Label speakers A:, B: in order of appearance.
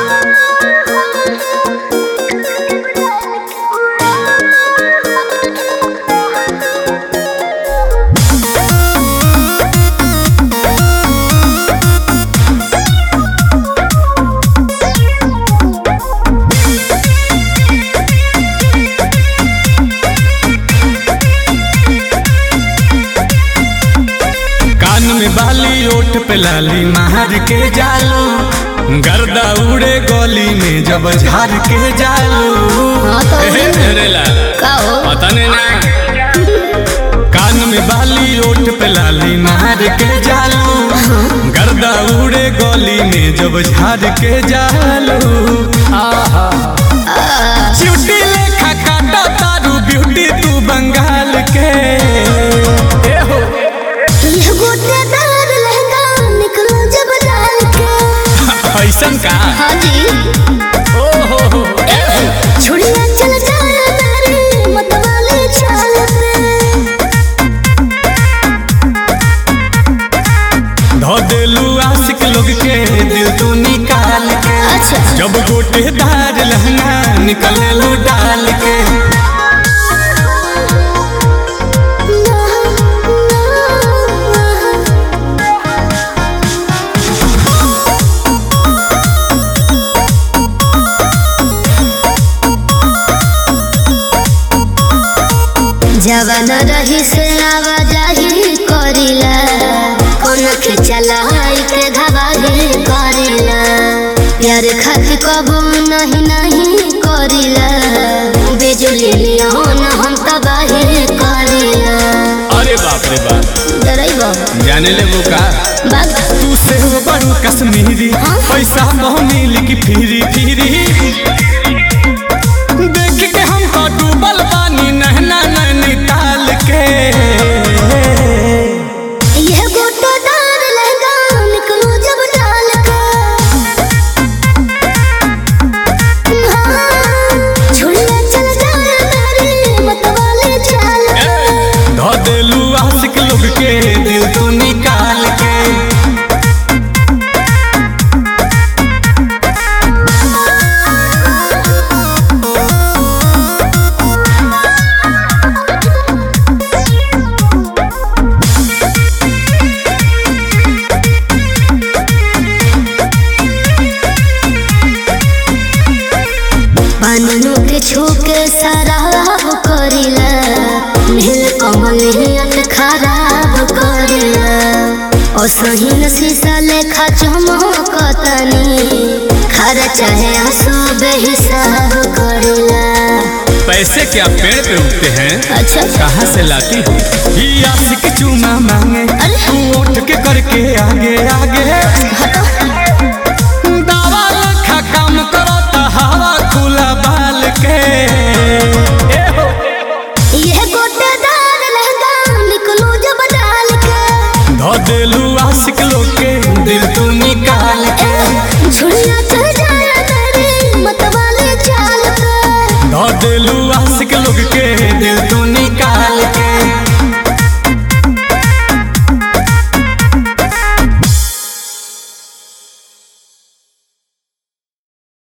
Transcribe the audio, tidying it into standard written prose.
A: बाली ओठ पे लाली मार के जालू गर्दा उड़े गली में जब झार के जालू पता नहीं ना कान में बाली ओठ पे लाली मार के जालू गर्दा उड़े गली में जब झार के जालू चिउटी लेखा काटा तारू ब्यूटी तू बंगाल के ऐसन का
B: हाँ जी
A: ओहो
B: छुड़िया चल जाया तेरे मतवाले चाल पे
A: धो देलू आशिक लोग के दिल तू निकाल के
B: अच्छा
A: जब गोटेदार लहंगा निकलेलू डाल के
B: जवान रही से आवाजाही करिला कौन खिचला के धवाही करिला प्यार खातिर कबू नहीं नहीं करिला बिजली लियोन हम तबाही करिला।
A: अरे बाप रे बाप
B: डराइबो
A: जाने ले वो का
B: बात
A: तू से बड़ू कश्मीरी पैसा मोहनी लिखी फिरी फिरी देख के हम तो डूबल पानी नहना नैनीताल के
B: यह गोटेदार लहंगा निकलो जब डाल के छुड़िया चल जाया तेरे मतवाले चाल पे
A: धो देलू आशिक लोग के दिल तू निकाल के
B: पानू के छूके शराब करिला नील कमल हियत खराब करिला ओ सहीन शीशा लेखा चमकतनी खरा चाहे आंसू बेहिसाब करिला।
A: पैसे क्या पेड़ पे उगते हैं
B: अच्छा
A: कहाँ से लाती हो ये आशिक चूमा मांगे तू उठ के करके आगे आगे दावा लखा काम करो तो हवा खुला बाल के
B: यह गोटेदार लहंगा निकलो जब डाल के
A: धो देलू आशिक लोग के दिल तू निकाल के
B: छुड़िया चल जाया तेरे मतवाले चाल पे
A: धो देलू आशिक लोग के दिल तू